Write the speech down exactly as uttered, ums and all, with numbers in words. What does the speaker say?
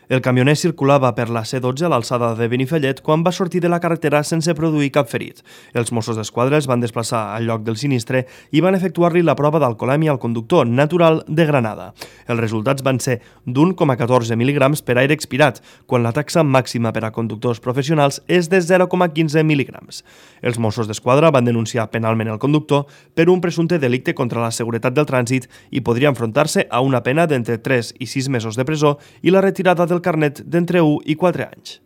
El camioner circulava per la C dotze a l'alçada de Benifallet quan va sortir de la carretera sense produir cap ferit. Els Mossos d'Esquadra es van desplaçar al lloc del sinistre i van efectuar-li la prova d'alcoholèmia al conductor natural de Granada. Els resultats van ser d'un coma catorze mil·ligrams per aire expirat, quan la taxa màxima per a conductors professionals és de zero coma quinze mil·ligrams. Els Mossos d'Esquadra van denunciar penalment el conductor per un presumpte delicte contra la seguretat del trànsit i podria enfrontar-se a una pena d'entre tres i sis mesos de presó i la retirada del carnet d'entre u i quatre anys.